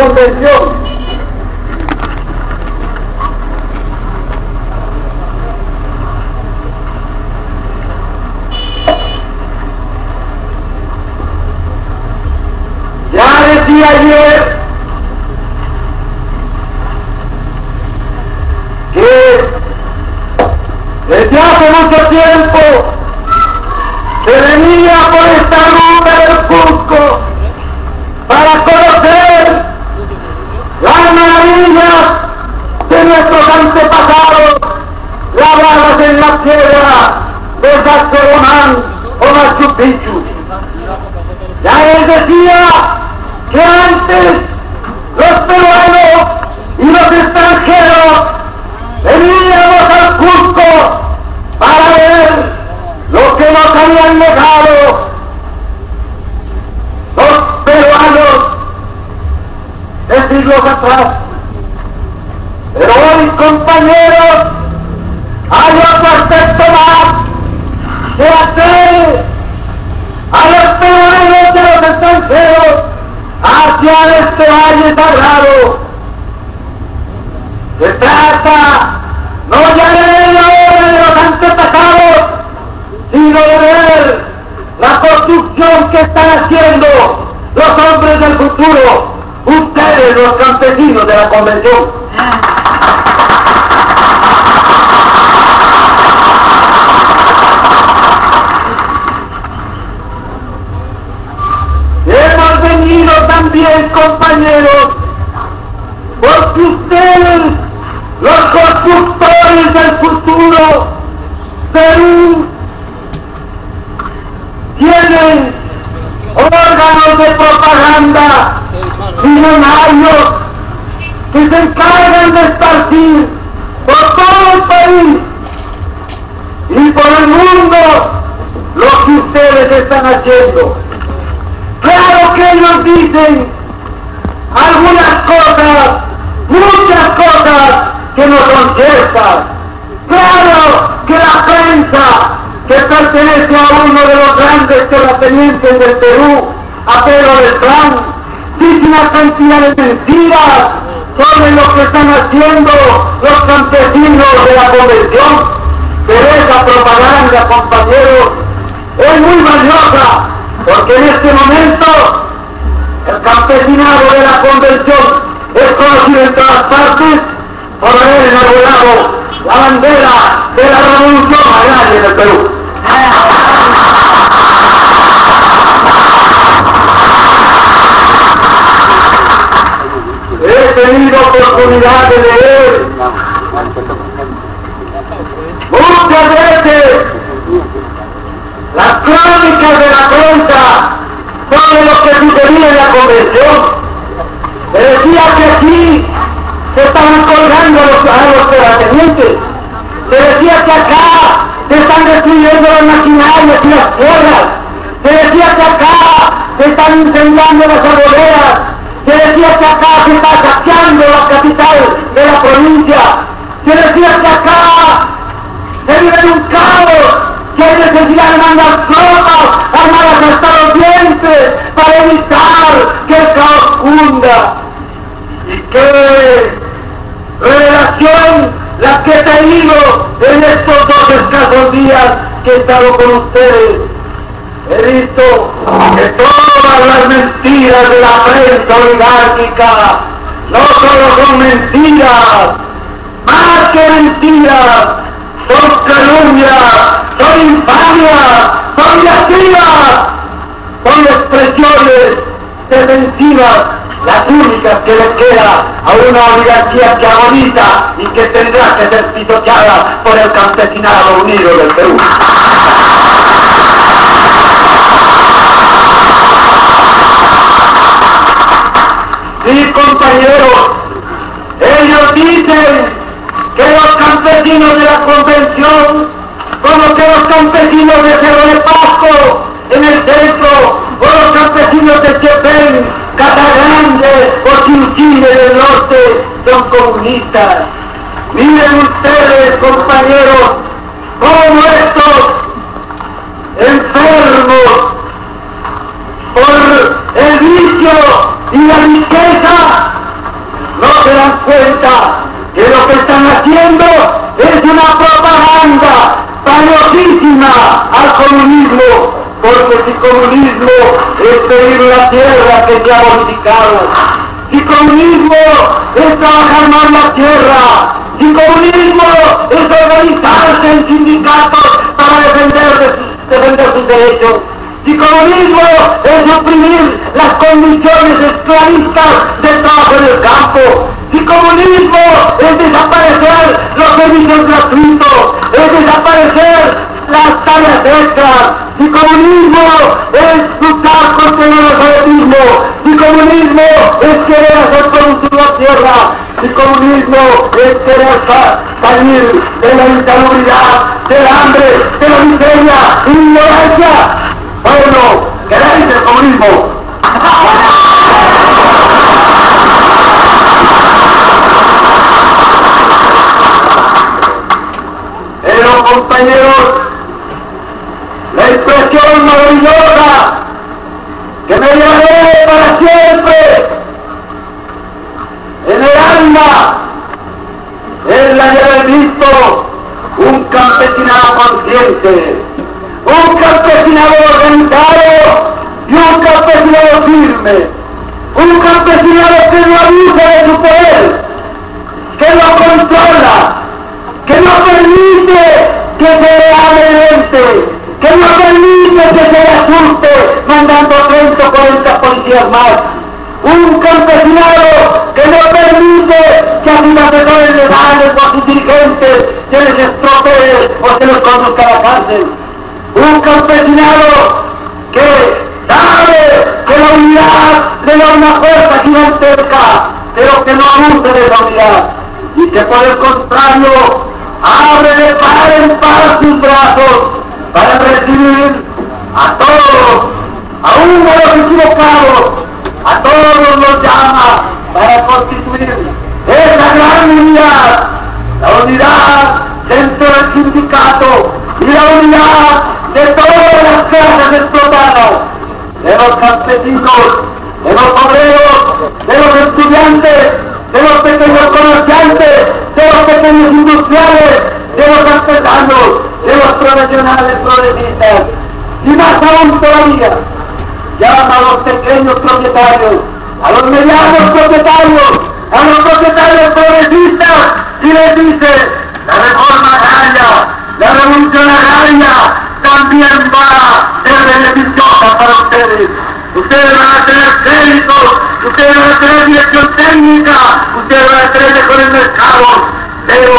convención. Ya decía ayer que desde hace mucho tiempo se venía por esta ruta del Cusco para conocer las maravillas de nuestros antepasados labradas en la piedra de Sacsayhuamán o Machu Picchu. Ya él decía que antes los peruanos y los extranjeros veníamos al Cusco para ver lo que nos habían dejado los peruanos de siglos atrás. Pero hoy, compañeros, hay otro aspecto más que hacer a los peruanos y a los extranjeros hacia este valle sagrado. Se trata no ya de ver la obra de los antepasados, sino de ver la construcción que están haciendo los hombres del futuro, ustedes los campesinos de la convención. Hemos venido también, compañeros, porque ustedes, los constructores del futuro, Perú, tienen órganos de propaganda millonarios que se encargan de esparcir por todo el país y por el mundo lo que ustedes están haciendo. Claro que ellos dicen algunas cosas, muchas cosas que no son ciertas. Claro que la prensa, que pertenece a uno de los grandes terratenientes del Perú, a Pedro Beltrán, dice una cantidad de mentiras sobre lo que están haciendo los campesinos de la convención. Pero esa propaganda, compañeros, es muy valiosa, porque en este momento el campesinado de la convención es conocido en todas partes por haber enarbolado la bandera de la revolución agraria del Perú. He tenido oportunidad de leer muchas veces las crónicas de la prensa sobre lo que sucedía en la convención. Se decía que aquí se estaban colgando a los terratenientes. Se decía que acá se están destruyendo las maquinarias y las tierras. Se decía que acá se están incendiando las arboledas. Se decía que acá se está saqueando la capital de la provincia. Se decía que acá se vive en un caos, que hay necesidad de mandar tropas armadas hasta los dientes para evitar que el caos hunda. ¿Y qué revelación la que he tenido en estos 2 escasos días que he estado con ustedes? He visto que todas las mentiras de la prensa oligárquica no solo son mentiras, más que mentiras, son calumnias, son infamias, son lascivas, son expresiones defensivas, las únicas que le queda a una oligarquía que agoniza y que tendrá que ser pisoteada por el campesinado unido del Perú. Sí, compañeros, ellos dicen que los campesinos de la convención, como que los campesinos de Cerro de Pasco en el centro, o los campesinos de Chepén, Catagrande o Chinchille del norte, son comunistas. Miren ustedes, compañeros, cómo estos enfermos por el vicio y la riqueza cuenta que lo que están haciendo es una propaganda valiosísima al comunismo, porque si comunismo es pedir la tierra que se ha bonificado, si comunismo es trabajar más la tierra, si comunismo es organizarse en sindicatos para defender sus derechos, si comunismo es suprimir las condiciones esclavistas del trabajo en el campo, si comunismo es desaparecer los servicios gratuitos, es desaparecer las tareas extras, si comunismo es luchar contra el analfabetismo, si comunismo es querer hacer producir la tierra, si comunismo es querer salir de la insalubridad, del hambre, de la miseria y la ignorancia, bueno, queréis el comunismo. Pero compañeros, la impresión maravillosa que me llevaré para siempre en el alma es la de haber visto un campesinado consciente, un campesinado organizado y un campesinado firme, un campesinado que no abusa de su poder, que lo controla, que no permite que se le hable mente, que no permite que se le asuste mandando 30 o 40 policías más, un campesinado que no permite que a sus asesores legales o a sus dirigentes se les estropee o se los conduzca a la cárcel, un campesinado que sabe que la unidad le da una fuerza gigantesca, pero que no abuse de esa unidad, y que por el contrario abre de par en par sus brazos para recibir a todos, aún a los equivocados, a todos los llama para constituir esa gran unidad, la unidad dentro del sindicato y la unidad de todas las clases explotadas, de los campesinos, de los obreros, de los estudiantes, de los pequeños comerciantes, de los pequeños industriales, de los artesanos, de los profesionales progresistas, y más aún todavía, llama a los pequeños propietarios, a los medianos propietarios, a los propietarios progresistas, y les dice, la reforma agraria, la revolución agraria, también va a ser beneficiosa para ustedes. Ustedes van a tener créditos, ustedes van a tener dirección técnica, ustedes van a tener mejores mercados, pero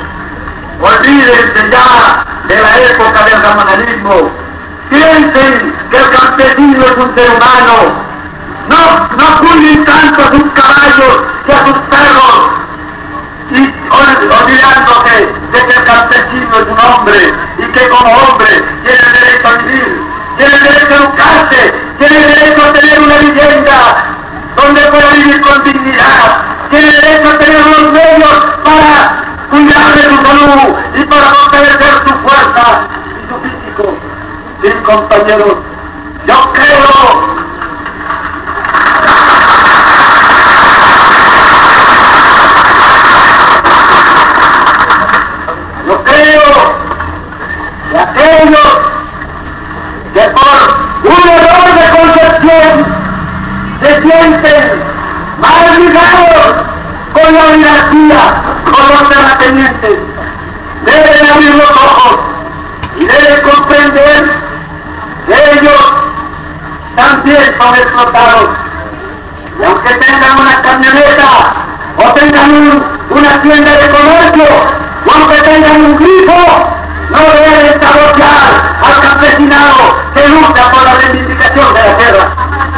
olvídense ya de la época del ramonalismo. Piensen que el campesino es un ser humano. No cuiden tanto a sus caballos y a sus perros, y olvidándose de que el campesino es un hombre y que como hombre tiene derecho a vivir, tiene derecho a educarse, tiene derecho a tener una vivienda donde pueda vivir con dignidad, tiene derecho a tener los medios para cuidar de su salud y para fortalecer su fuerza y su físico. Sí, compañeros, yo creo que aquellos que por un error de concepción se sienten mal ligados con la oligarquía, con los terratenientes, deben abrir los ojos y deben comprender que ellos también son explotados. Y aunque tengan una camioneta o tengan una tienda de comercio, o aunque tengan un grifo, no deben sabotear al campesinado que lucha por la reivindicación de la tierra.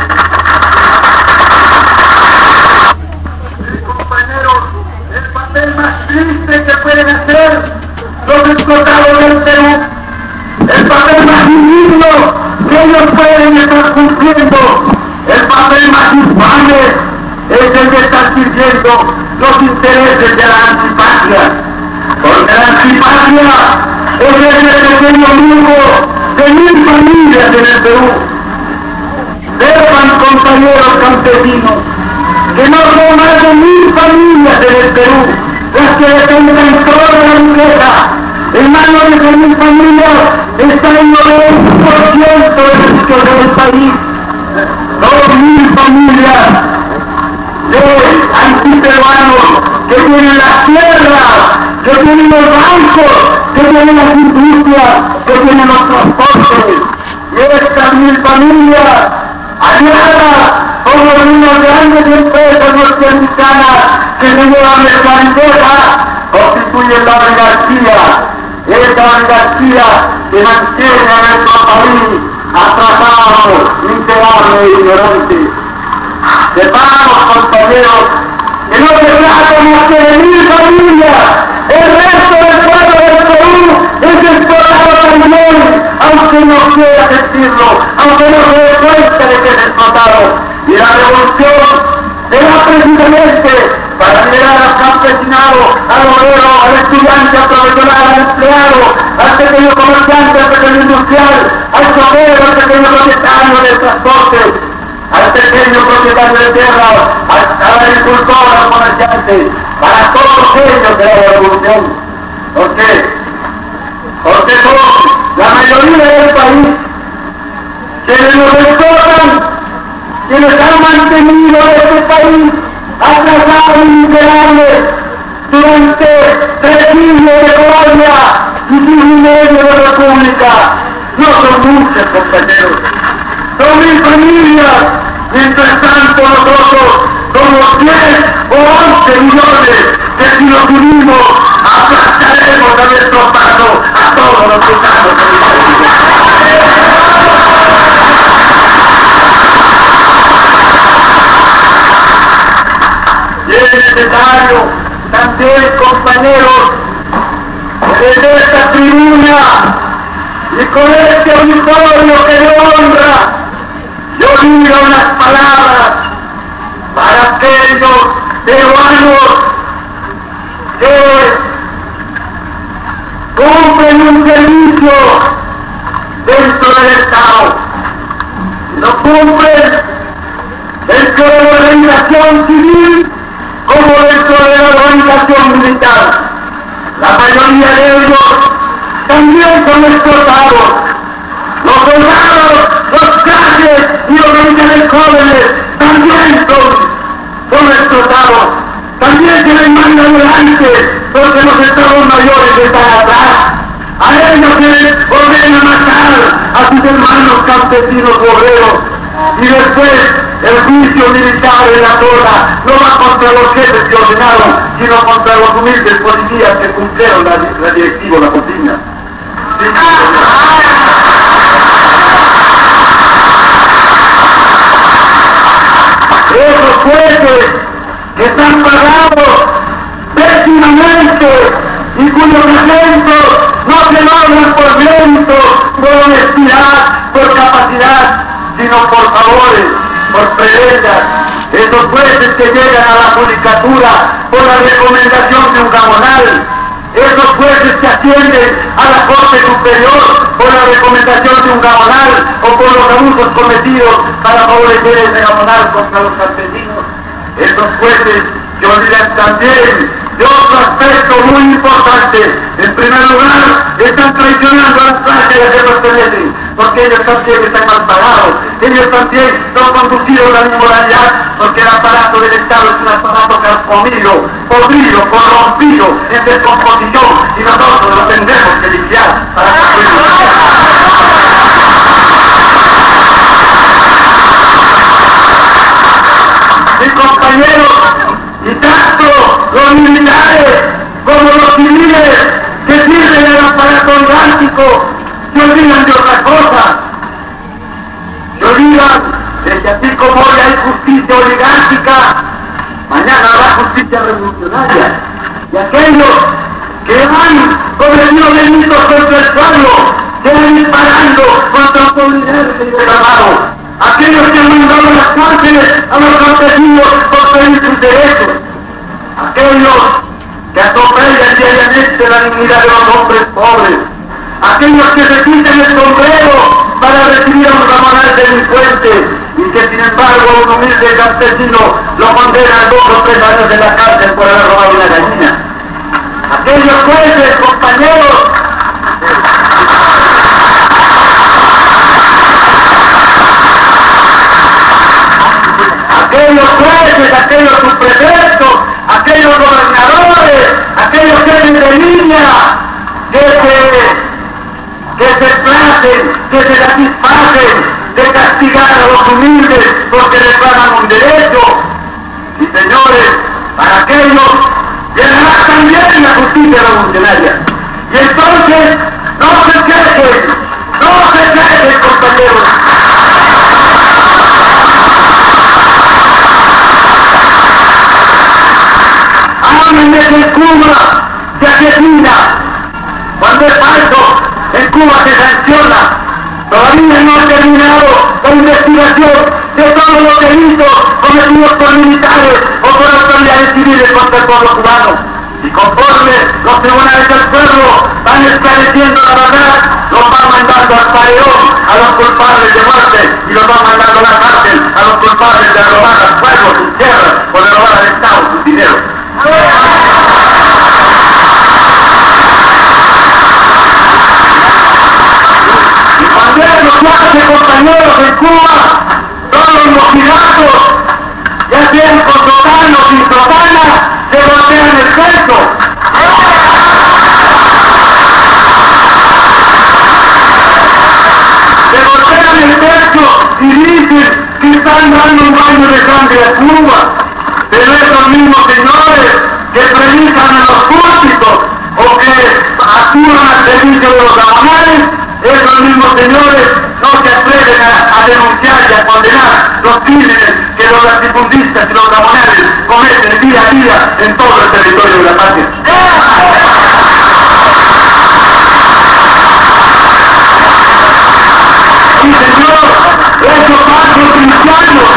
Compañeros, el papel más triste que pueden hacer los explotados del Perú, el papel más indigno que ellos pueden estar cumpliendo, el papel más infame es el de estar sirviendo los intereses de la antipatria. Porque la antipatria es ese pequeño grupo de 1000 familias en el Perú. Sepan, compañeros campesinos, que no son más de 1000 familias en el de 10.000 familias está en 90% de la situación del país. 2.000 familias de antiperuanos que tienen las tierras, que tienen los bancos, que tienen las industrias, que tienen los transportes. Y estas 1.000 familias, aliadas con unas grandes empresas norteamericanas que se llevan mercancía, constituyen la oligarquía. Esta oligarquía que mantiene a nuestro país atrasado, miserable e ignorante. Sepamos, compañeros, que no se trata más que de 1.000 familias. El resto del pueblo del Perú es explotado también, aunque no quiera decirlo, aunque no se dé cuenta de que es explotado. Y la revolución será precisamente para liberar al campesinado, al obrero, al estudiante, al profesional, al empleado, al pequeño comerciante, al pequeño industrial, al chofer, al pequeño propietario del transporte, al pequeño propietario de tierra, al agricultor, al comerciante, para todos ellos de la revolución. ¿Por qué? Porque son la mayoría del país quienes nos explotan, quienes han mantenido este país atrasado y miserable durante 3 siglos de colonia y 1.5 de república. No son muchos, compañeros, son 1.000 familias. Mientras tanto nosotros somos 10 o 11 millones que si nos unimos aplastaremos a nuestro paso a todos los gitanos de mi país. Es necesario también, compañeros, desde esta tribuna y con este uniforme que me honra, yo digo unas palabras para aquellos peruanos que cumplen un servicio dentro del Estado, no cumplen dentro de la organización civil como dentro de la organización militar. La mayoría de ellos también son explotados. Los soldados, los trajes y los militares jóvenes también son explotados. También se les manda adelante porque los estados mayores están atrás. A ellos se les ordena matar a sus hermanos campesinos obreros. Y después el juicio militar en la zona no va contra los jefes que ordenaron, sino contra los humildes policías que cumplieron la directiva, la consigna. Sí, esos jueces que están pagados pésimamente y cuyos eventos no se logran por mérito, por honestidad, por capacidad, sino por favores, por prendas. Esos jueces que llegan a la judicatura por la recomendación de un gamonal, esos jueces que ascienden a la Corte Superior por la recomendación de un gamonal o por los abusos cometidos para favorecer ese gamonal contra los campesinos, esos jueces que olvidan también de otro aspecto muy importante. En primer lugar, están traicionando a las clases que pertenecen, porque ellos también están mal pagados, ellos también son conducidos a la inmoralidad, porque el aparato del Estado es un aparato carcomido, podrido, corrompido, en descomposición, y nosotros lo tendremos que limpiar para que mis compañeros, y tanto los militares como los civiles que sirven al aparato orgánico se olvidan de otra cosa. Se olvidan de que así como hoy hay justicia oligárquica, mañana habrá justicia revolucionaria. Y aquellos que han cometido delitos contra el pueblo, que van disparando contra el pueblo inerte y degradado. Aquellos que han mandado a las cárceles a los campesinos por pedir sus derechos. Aquellos que atropellan diariamente la dignidad de los hombres pobres. Aquellos que se quitan el sombrero para recibir a un ramonal delincuente y que sin embargo un humilde campesino lo condena a 2 o 3 años de la cárcel por haber robado una gallina. Aquellos jueces, compañeros, complacen, que se satisfacen de castigar a los humildes porque reclaman un derecho. Y señores, para aquellos llegará también la justicia revolucionaria. Y entonces, no se quejen, compañeros. Háblenme de Cuba, se asesina. Cuando es falso, en Cuba se sanciona. Todavía no ha terminado la investigación de todos los delitos cometidos por militares o por autoridades civiles contra el pueblo cubano. Y conforme los tribunales del pueblo van esclareciendo la verdad, los van mandando al paredón a los culpables de muerte y los van mandando a la cárcel a los culpables de robar al pueblo sus tierras o de robar al Estado sus dineros. Y cuando eso se hace, compañeros, en Cuba, todos los piratas, ya sean con sotanos y sotanas, se voltean el pecho. Se voltean el pecho y dicen que están dando un baño de sangre a Cuba. Pero esos mismos señores que predican en los púlpitos o que actúan al servicio de los gamonales, esos mismos señores no se atreven a denunciar y a condenar los crímenes que los latifundistas y los gamonales cometen día a día en todo el territorio de la patria. Sí, señor, esos falsos cristianos,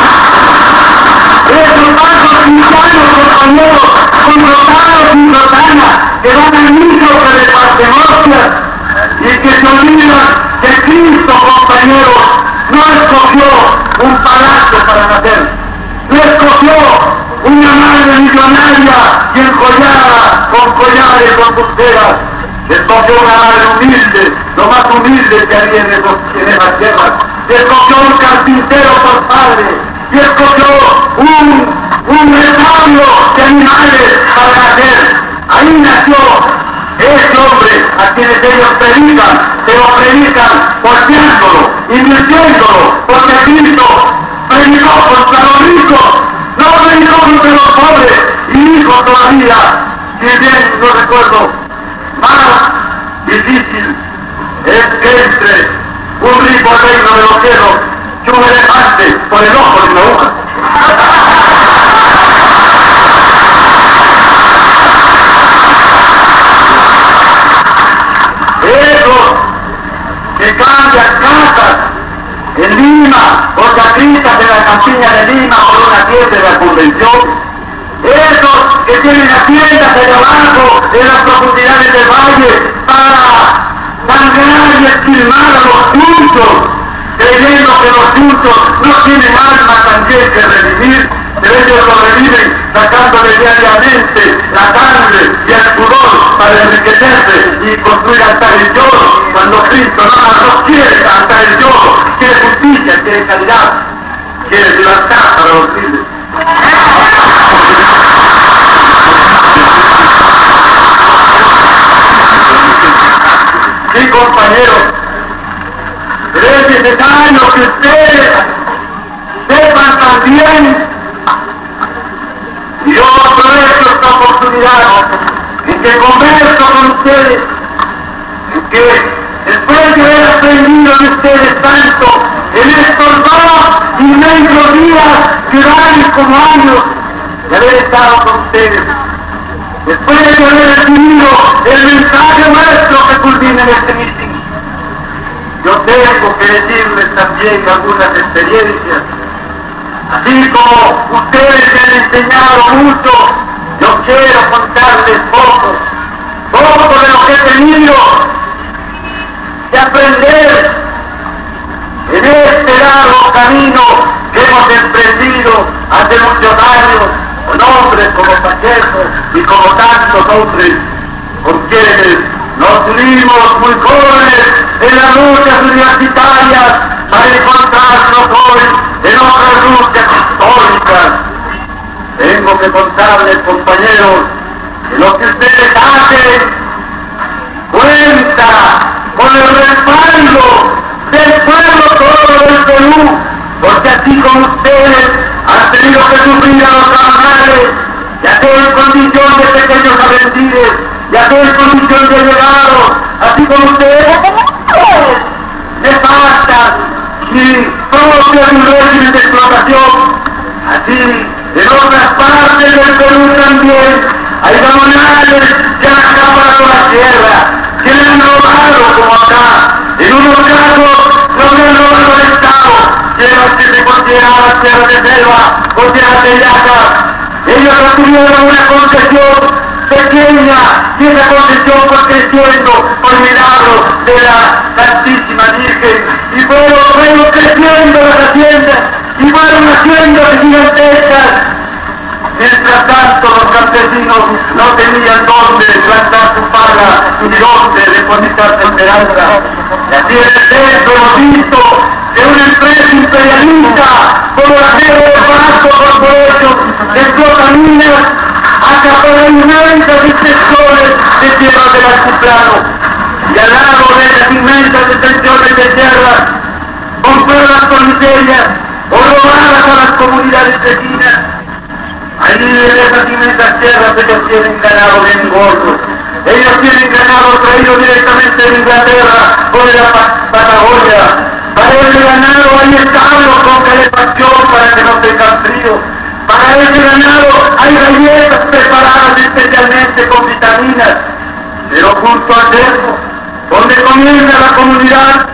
compañeros, con rotados y rotanas, que van al micro que les pasen y que se olvidan que Cristo, compañeros, no escogió un palacio para nacer, no escogió una madre millonaria y enjollada con collares, con pulseras, escogió una madre humilde, lo más humilde que había en esas tierras, escogió un carpintero por padre, y escogió un retablo de animales para nacer. Ahí nació ese hombre a quienes ellos predican, pero predican porteándolo, invirtiéndolo, porque Cristo predicó contra los ricos, no predicó contra los pobres, y dijo todavía, si bien no recuerdo, más difícil es que entre un rico reino de los cielos que un elefante por el ojo de una aguja. Esos que cambian casas en Lima o sacritas en la campiña de Lima por una fiesta de la convención, esos que tienen haciendas allá abajo en las profundidades del valle para sangrar y esquilmar a los justos, creyendo que los justos no tienen alma también que redimir, pero ellos lo reviven sacándole diariamente la sangre y el sudor para enriquecerse y construir altares de oro, cuando Cristo no quiere altares de oro, quiere justicia, quiere caridad, quiere libertad para los libres. Sí, compañeros, pero es necesario que ustedes sepan también, y yo aprovecho esta oportunidad en que converso con ustedes, en que después de haber aprendido de ustedes tanto en estos 2,5 días que van como años de haber estado con ustedes, después de haber recibido el mensaje nuestro que culmina en este meeting, yo tengo que decirles también algunas experiencias. Así como ustedes me han enseñado mucho, yo quiero contarles poco de lo que he tenido que aprender en este largo camino que hemos emprendido hace muchos años con hombres como Pacheco y como tantos hombres con quienes nos unimos muy jóvenes en las luchas universitarias para encontrarnos hoy en otras luchas históricas. Tengo que contarles, compañeros, que lo que ustedes hacen cuenta con el respaldo del pueblo todo del Perú, porque así como ustedes han tenido que sufrir a los trabajadores, ya que en condición de pequeños aprendices, ya que en condición de elevados, así como ustedes, nefastas y propios de un régimen de explotación, así en otras partes del Perú también hay gamonales que han acaparado la tierra, que le han robado como acá, en unos casos no le han robado el Estado, tierras que se consideraban tierras de selva o tierras de yaca. Ellos obtuvieron una concesión pequeña y esa concesión fue creciendo por milagro de la Santísima Virgen y fueron creciendo las haciendas y fueron haciendo gigantescas. Mientras tanto los campesinos no tenían dónde plantar su paga ni dónde depositar su esperanza. Y así en el centro hemos visto que una empresa imperialista como la de Vasco Corporation de explotaminas acapara inmensas extensiones de tierras del altiplano y al lado de esas inmensas extensiones de tierras compradas con miserias o robadas a las comunidades vecinas. Ahí en esas inmensas tierras ellos tienen ganado bien gordo. Ellos tienen ganado traído directamente de Inglaterra o de la Patagonia. Para ese ganado hay establos con calefacción para que no tengan frío. Para ese ganado hay galletas preparadas especialmente con vitaminas. Pero junto al cerco, donde comienza la comunidad,